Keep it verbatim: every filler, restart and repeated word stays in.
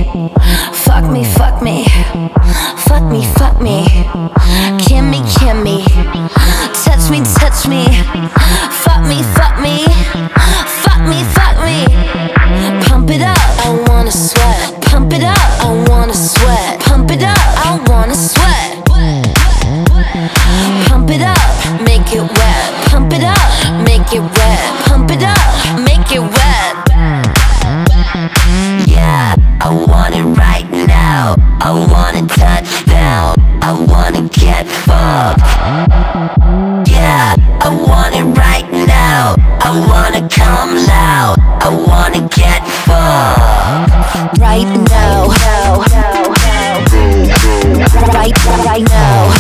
Fuck me, fuck me. Fuck me, fuck me. Kimmy, Kimmy. Touch me, touch me. Fuck me, fuck me. Fuck me, fuck me. Pump it up, I wanna sweat. Pump it up, I wanna sweat. Pump it up, I wanna sweat. Pump it up, make it wet. Pump it up, make it wet. Pump it up, make it wet. Yeah, I want it right now. I wanna touch down. I wanna get fucked. Yeah, I want it right now. I wanna come loud. I wanna get fucked right now. Right, right now.